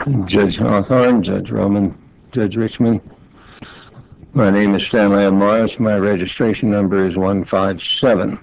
Judge Hawthorne, Judge Roman, Judge Richmond. My name is Stanley M. Morris. My registration number is 157.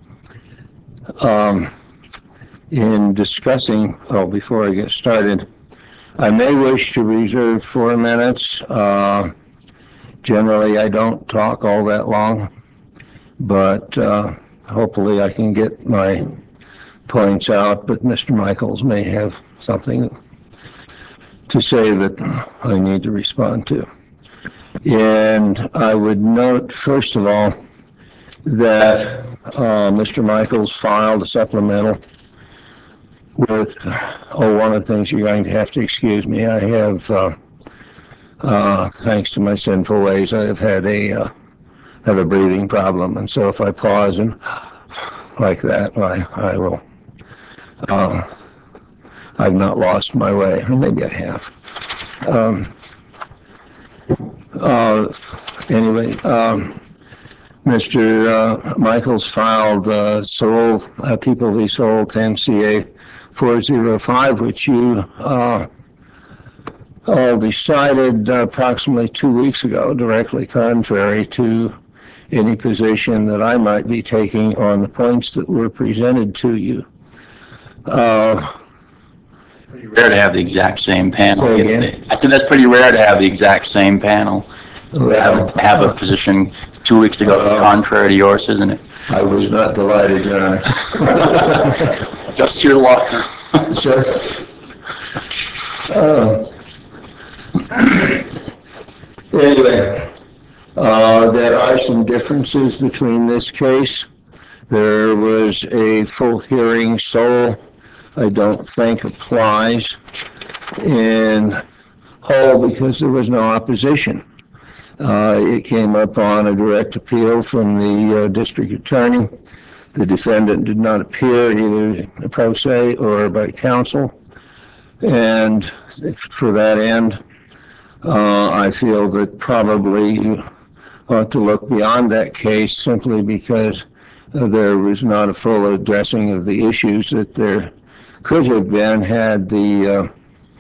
In discussing, before I get started, I may wish to reserve 4 minutes. Generally, I don't talk all that long, but hopefully I can get my points out. But Mr. Michaels may have something to say that I need to respond to. And I would note, first of all, that Mr. Michaels filed a supplemental with, one of the things you're going to have to excuse me. I have, thanks to my sinful ways, I have had a breathing problem. And so if I pause and like that, I will, I've not lost my way, or maybe I have. Anyway, Mr. Michaels filed People v. Soul 10CA 405, which you all decided approximately 2 weeks ago, directly contrary to any position that I might be taking on the points that were presented to you. Pretty rare to have the exact same panel. Say again? I said that's pretty rare to have the exact same panel. Have a position 2 weeks ago that's contrary to yours, isn't it? I was not delighted, Your Honor. Just your luck. Sir? Anyway, there are some differences between this case. There was a full hearing. Soul, I don't think, applies in whole because there was no opposition. It came up on a direct appeal from the district attorney. The defendant did not appear either pro se or by counsel. And for that end, I feel that probably you ought to look beyond that case simply because there was not a full addressing of the issues that there could have been had the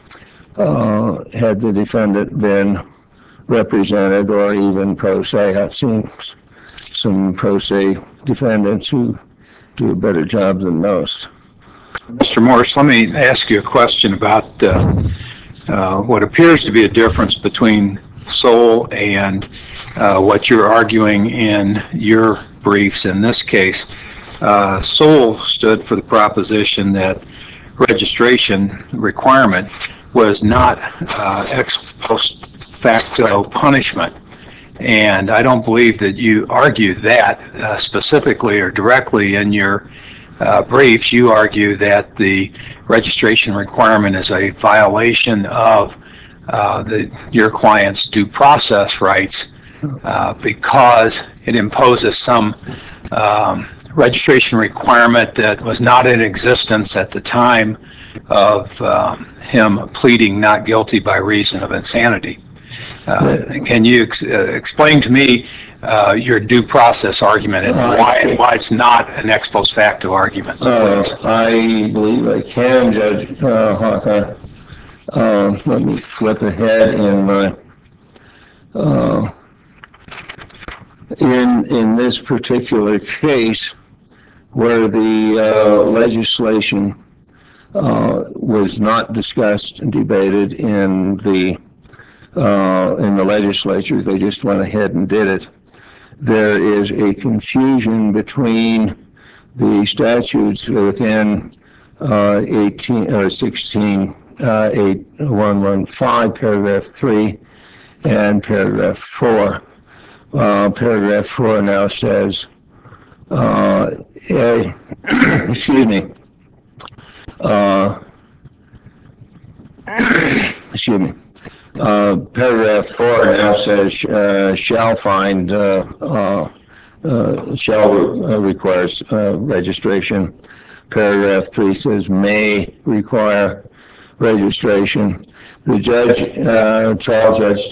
defendant been represented or even pro se. I've seen some pro se defendants who do a better job than most. Mr. Morris, let me ask you a question about what appears to be a difference between Soul and what you're arguing in your briefs in this case. Soul stood for the proposition that registration requirement was not ex post facto punishment. And I don't believe that you argue that specifically or directly in your briefs. You argue that the registration requirement is a violation of your client's due process rights because it imposes some registration requirement that was not in existence at the time of him pleading not guilty by reason of insanity. Can you explain to me your due process argument and why it's not an ex post facto argument, please? I believe I can, Judge Hawthorne. Let me flip ahead in my in this particular case where the legislation was not discussed and debated in the legislature. They just went ahead and did it. There is a confusion between the statutes within 16115, paragraph 3, and paragraph 4. Paragraph 4 now says, excuse me, excuse me. Paragraph 4 now says shall find, shall requires registration. Paragraph 3 says may require registration. The judge, trial judge,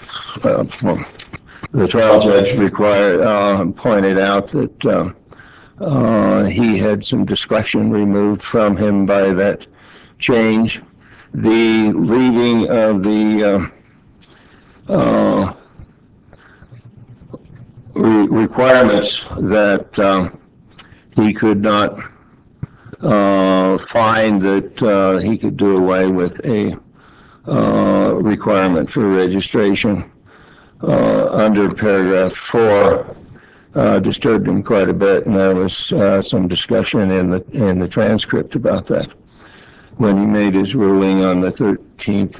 the trial judge pointed out that He had some discretion removed from him by that change. The leaving of the requirements that he could not find that he could do away with a requirement for registration under paragraph 4 disturbed him quite a bit, and there was some discussion in the transcript about that when he made his ruling on the 13th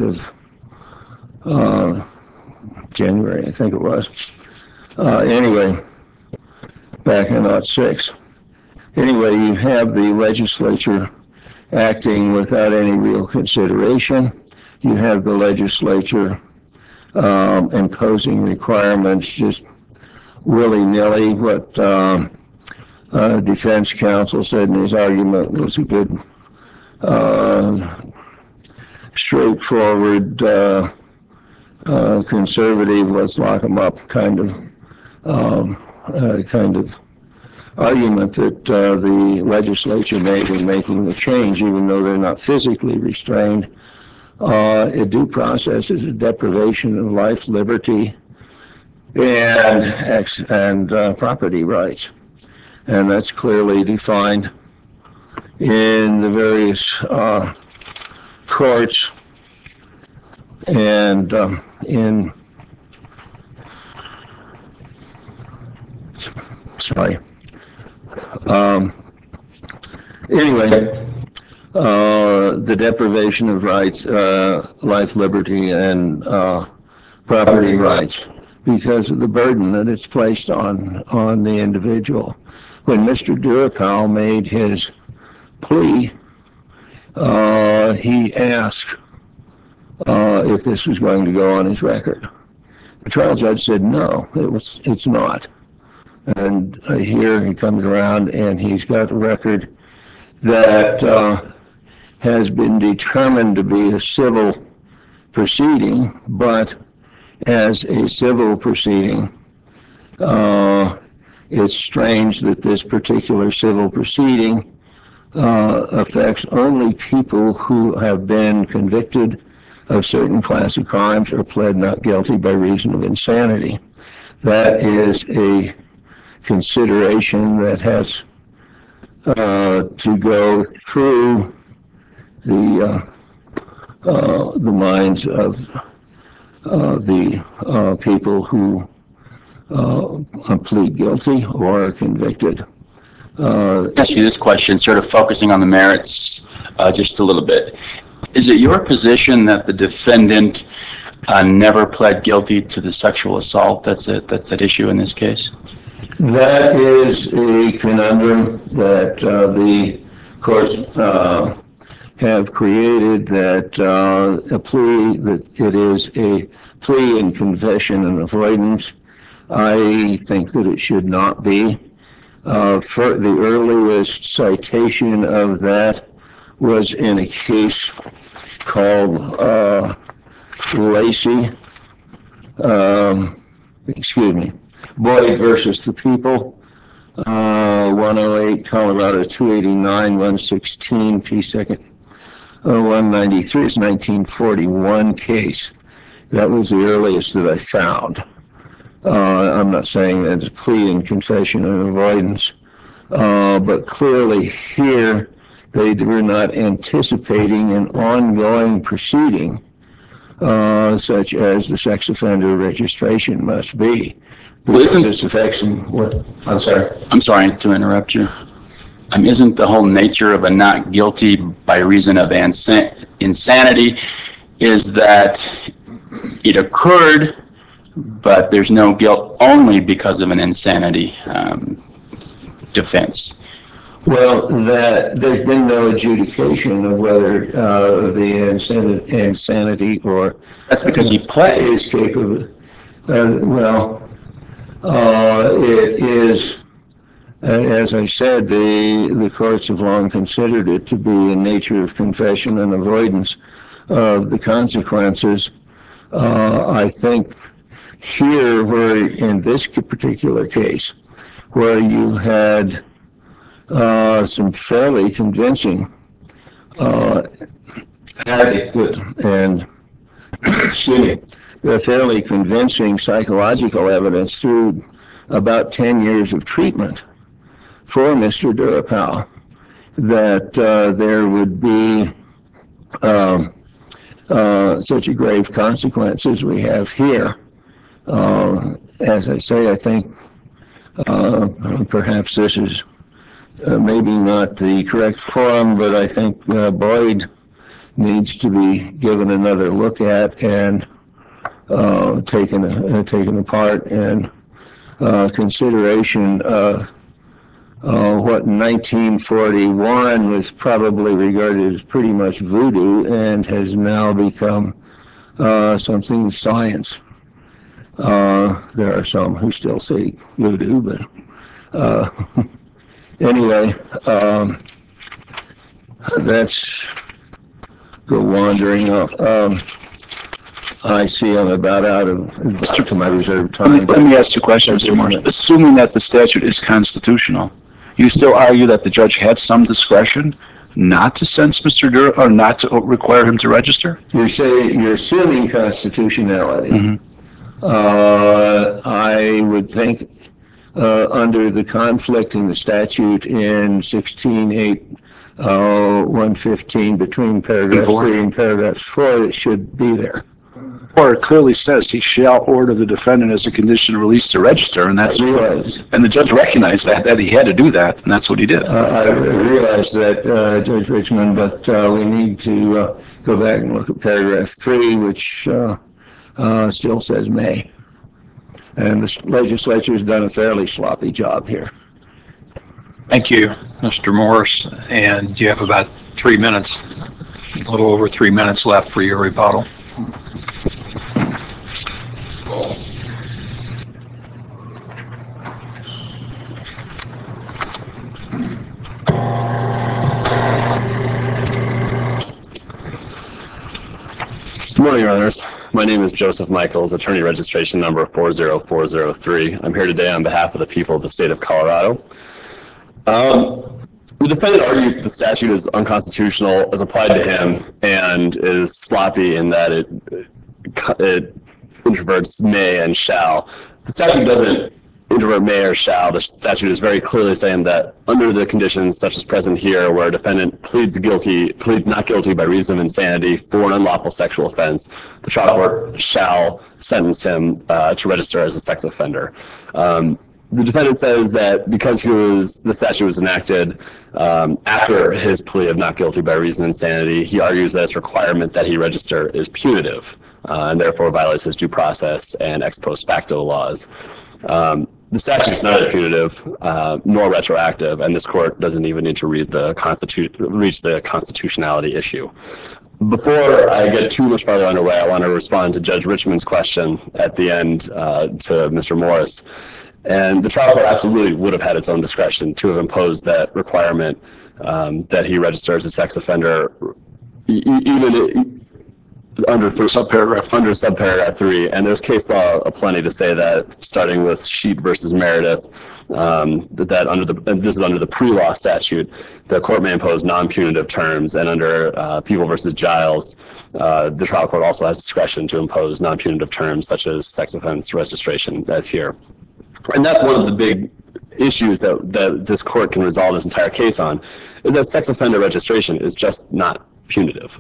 of January, I think it was. Anyway, back in '06. Anyway, you have the legislature acting without any real consideration. You have the legislature imposing requirements just willy-nilly. What defense counsel said in his argument was a good, straightforward, conservative, let's lock them up kind of argument that the legislature made in making the change, even though they're not physically restrained. A due process is a deprivation of life, liberty, and property rights, and that's clearly defined in the various courts and in. Sorry. Anyway, the deprivation of rights, life, liberty, and property rights, because of the burden that it's placed on the individual. When Mr. Durapal made his plea, he asked if this was going to go on his record. The trial judge said no, it's not. And here he comes around and he's got a record that has been determined to be a civil proceeding, but as a civil proceeding, it's strange that this particular civil proceeding affects only people who have been convicted of certain class of crimes or pled not guilty by reason of insanity. That is a consideration that has to go through the minds of the people who plead guilty or are convicted. Ask you this question, sort of focusing on the merits just a little bit. Is it your position that the defendant never pled guilty to the sexual assault that's at issue in this case? That is a conundrum that the courts have created, that a plea, that it is a plea in confession and avoidance. I think that it should not be. For the earliest citation of that was in a case called Lacey, Boyd versus the People, 108 Colorado 289 116 P. 2nd 193. It's 1941 case. That was the earliest that I found. I'm not saying that it's a plea in confession and avoidance, but clearly here they were not anticipating an ongoing proceeding such as the sex offender registration must be. Well, isn't this affects what? I'm sorry. I'm sorry to interrupt you. Isn't the whole nature of a not guilty by reason of insanity is that it occurred, but there's no guilt only because of an insanity defense? Well, there's been no adjudication of whether the insanity or that's because he pled is capable. It is, as I said, the courts have long considered it to be a nature of confession and avoidance of the consequences. I think here, where in this particular case, where you had some fairly convincing adequate and excuse me, fairly convincing psychological evidence through about 10 years of treatment for Mr. Durapal that there would be such a grave consequence as we have here. As I say, I think perhaps this is maybe not the correct forum, but I think Boyd needs to be given another look at and taken apart and consideration of what in 1941 was probably regarded as pretty much voodoo and has now become something science. There are some who still say voodoo, but anyway, that's go wandering off. I see I'm about out of to my reserved time. Let me ask you a question, Mr. Morris. Assuming that the statute is constitutional, you still argue that the judge had some discretion not to sentence Mr. Durapal or not to require him to register? You're assuming constitutionality. Mm-hmm. I would think under the conflict in the statute in 16.8.115 between paragraph 3 and paragraph 4, it should be there. Or it clearly says he shall order the defendant as a condition of release to register, and that's and the judge recognized that he had to do that, and that's what he did. I realize that, Judge Richmond, but we need to go back and look at paragraph 3, which still says may. And the legislature's done a fairly sloppy job here. Thank you, Mr. Morris. And you have about 3 minutes, a little over 3 minutes left for your rebuttal. Good morning, Your Honors. My name is Joseph Michaels, attorney registration number 40403. I'm here today on behalf of the people of the state of Colorado. The defendant argues that the statute is unconstitutional as applied to him and is sloppy in that it introverts may and shall. The statute doesn't introvert may or shall. The statute is very clearly saying that under the conditions such as present here, where a defendant pleads not guilty by reason of insanity for an unlawful sexual offense, the trial court shall sentence him to register as a sex offender. The defendant says that because the statute was enacted after his plea of not guilty by reason of insanity, he argues that its requirement that he register is punitive and therefore violates his due process and ex post facto laws. The statute is neither punitive nor retroactive, and this court doesn't even need to reach the constitutionality issue. Before I get too much farther underway, I want to respond to Judge Richmond's question at the end to Mr. Morris. And the trial court absolutely would have had its own discretion to have imposed that requirement that he register as a sex offender, even under subparagraph 3. And there's case law aplenty to say that, starting with Sheet versus Meredith, that and this is under the pre-law statute, the court may impose non-punitive terms, and under People versus Giles, the trial court also has discretion to impose non-punitive terms such as sex offense registration, as here. And that's one of the big issues that this court can resolve this entire case on, is that sex offender registration is just not punitive.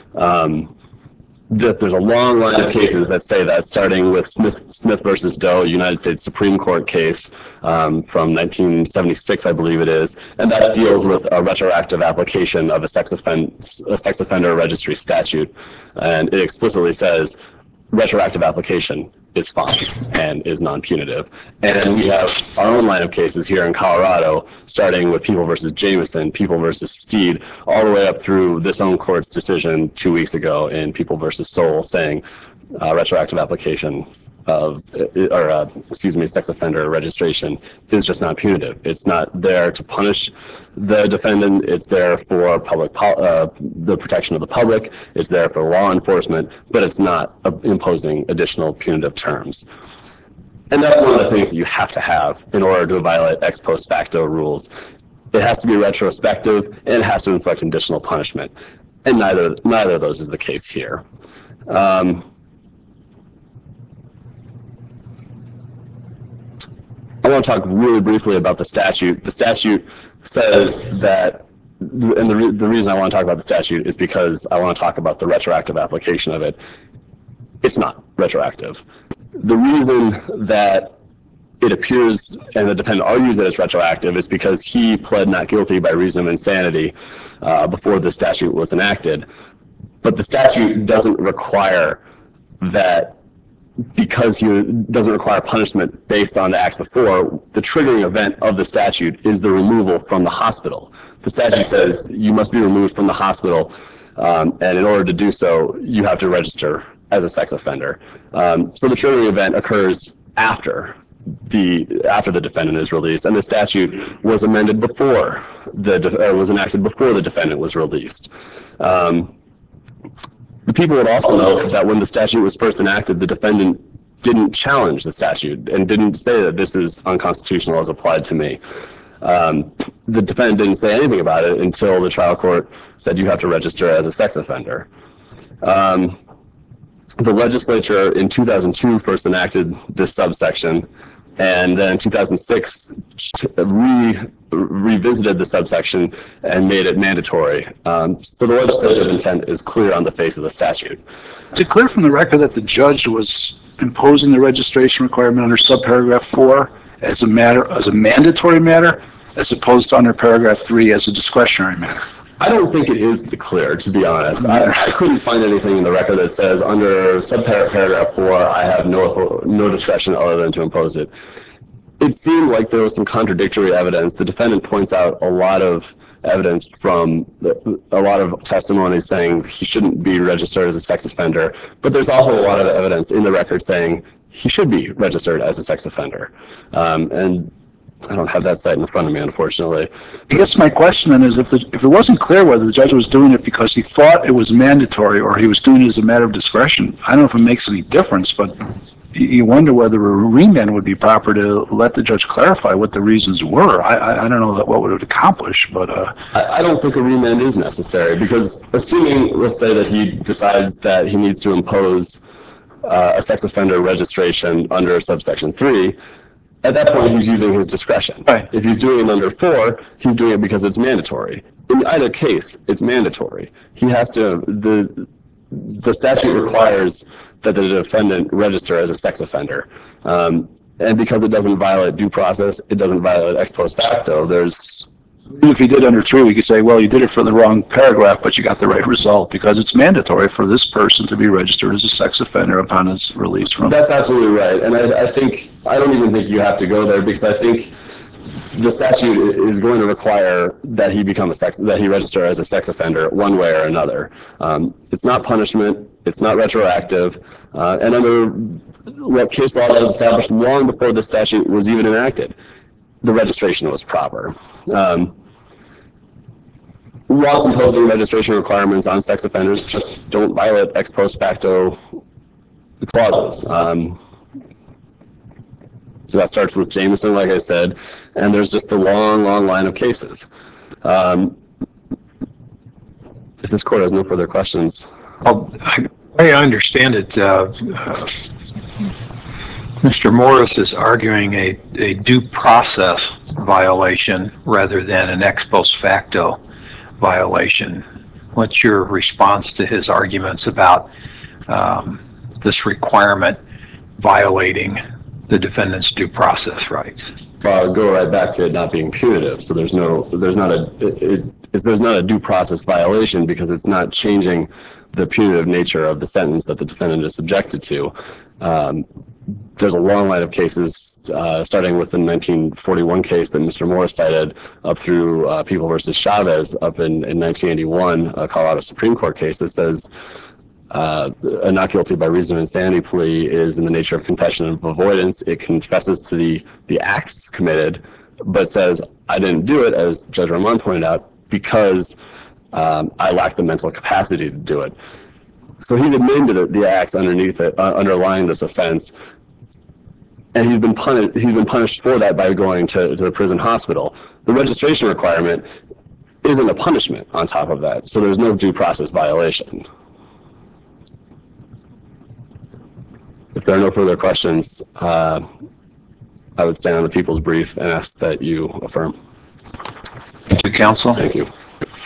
There's a long line of cases that say that, starting with Smith versus Doe, United States Supreme Court case from 1976, I believe it is, and that deals with a retroactive application of a sex offender registry statute, and it explicitly says retroactive application is fine and is non-punitive. And we have our own line of cases here in Colorado, starting with People versus Jameson, People versus Steed, all the way up through this own court's decision 2 weeks ago in People versus Soul, saying retroactive application of, sex offender registration is just not punitive. It's not there to punish the defendant. It's there for the protection of the public. It's there for law enforcement, but it's not imposing additional punitive terms. And that's one of the things that you have to have in order to violate ex post facto rules. it has to be retrospective, and it has to inflict additional punishment. And neither of those is the case here. I want to talk really briefly about the statute. The statute says that, and the reason I want to talk about the statute is because I want to talk about the retroactive application of it. It's not retroactive. The reason that it appears, and the defendant argues that it's retroactive, is because he pled not guilty by reason of insanity before the statute was enacted. But the statute doesn't require that, because he doesn't require punishment based on the acts before. The triggering event of the statute is the removal from the hospital. The statute says you must be removed from the hospital, and in order to do so, you have to register as a sex offender. So the triggering event occurs after the defendant is released, and the statute was amended before was enacted before the defendant was released. The people would also note that when the statute was first enacted, the defendant didn't challenge the statute and didn't say that this is unconstitutional as applied to me. The defendant didn't say anything about it until the trial court said you have to register as a sex offender. The legislature in 2002 first enacted this subsection, and then in 2006 revisited the subsection and made it mandatory. So the legislative intent is clear on the face of the statute. Is it clear from the record that the judge was imposing the registration requirement under subparagraph 4 as a mandatory matter, as opposed to under paragraph 3 as a discretionary matter? I don't think it is clear, to be honest. I couldn't find anything in the record that says under subparagraph 4, I have no discretion other than to impose it. It seemed like there was some contradictory evidence. The defendant points out a lot of evidence from a lot of testimony saying he shouldn't be registered as a sex offender, but there's also a lot of evidence in the record saying he should be registered as a sex offender. And I don't have that cite in front of me, unfortunately. I guess my question then is, if it wasn't clear whether the judge was doing it because he thought it was mandatory or he was doing it as a matter of discretion, I don't know if it makes any difference, but you wonder whether a remand would be proper to let the judge clarify what the reasons were. I don't know what would it accomplish, but... I don't think a remand is necessary, because assuming, let's say, that he decides that he needs to impose a sex offender registration under subsection 3, at that point, he's using his discretion. Right. If he's doing it under 4, he's doing it because it's mandatory. In either case, it's mandatory. He has to, the statute requires that the defendant register as a sex offender. And because it doesn't violate due process, it doesn't violate ex post facto, there's... If he did under 3, we could say, well, you did it for the wrong paragraph, but you got the right result because it's mandatory for this person to be registered as a sex offender upon his release from... That's absolutely right. And I don't even think you have to go there, because I think the statute is going to require that he register as a sex offender one way or another. It's not punishment, it's not retroactive, and under what case law was established long before the statute was even enacted, the registration was proper. Laws imposing registration requirements on sex offenders just don't violate ex post facto clauses. So that starts with Jameson, like I said, and there's just a long, long line of cases. If this court has no further questions. I understand it. Mr. Morris is arguing a due process violation rather than an ex post facto violation. What's your response to his arguments about this requirement violating the defendant's due process rights? Well, I'll go right back to it not being punitive. So there's not a due process violation, because it's not changing the punitive nature of the sentence that the defendant is subjected to. There's a long line of cases, starting with the 1941 case that Mr. Morris cited, up through People versus Chavez up in 1981, a Colorado Supreme Court case that says a not guilty by reason of insanity plea is in the nature of confession of avoidance. It confesses to the acts committed, but says, I didn't do it, as Judge Ramon pointed out, because I lack the mental capacity to do it. So he's admitted the acts underneath it, underlying this offense. and he's been punished for that by going to the prison hospital. The registration requirement isn't a punishment on top of that, so there's no due process violation. If there are no further questions, I would stand on the people's brief and ask that you affirm. Thank you, counsel. Thank you.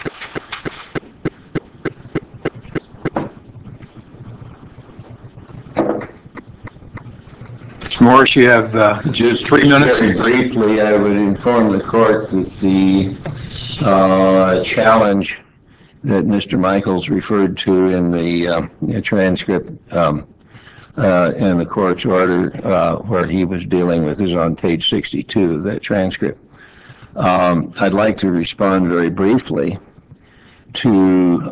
Mr. Morris, you have Just 3 minutes. Very briefly, I would inform the court that the challenge that Mr. Michaels referred to in the transcript in the court's order where he was dealing with is on page 62 of that transcript. I'd like to respond very briefly to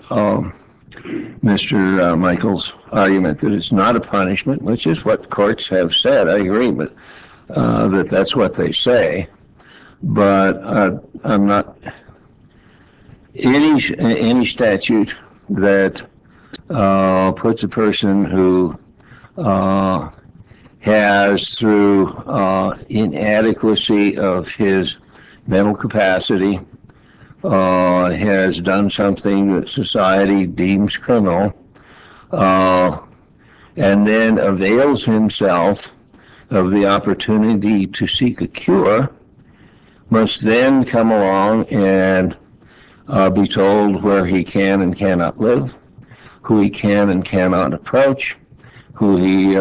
Mr. Michaels' argument that it's not a punishment, which is what courts have said. I agree, but that that's what they say. But I'm not any statute that puts a person who has, through inadequacy of his mental capacity, has done something that society deems criminal, and then avails himself of the opportunity to seek a cure, must then come along and be told where he can and cannot live, who he can and cannot approach, what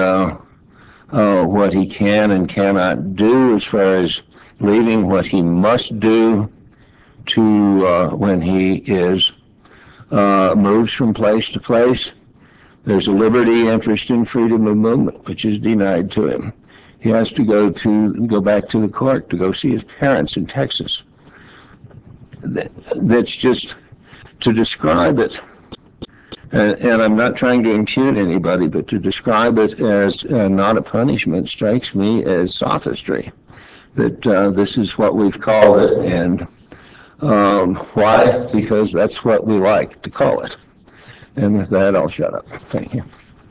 he can and cannot do as far as leaving, what he must do to when he is moves from place to place. There's a liberty, interest, and freedom of movement, which is denied to him. He has to go back to the court to go see his parents in Texas. That's just to describe it, and I'm not trying to impugn anybody, but to describe it as not a punishment strikes me as sophistry. That this is what we've called it, and why? Because that's what we like to call it. And with that, I'll shut up. Thank you.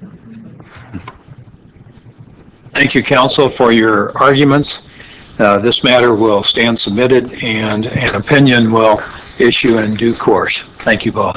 Thank you, counsel, for your arguments. This matter will stand submitted and an opinion will issue in due course. Thank you both.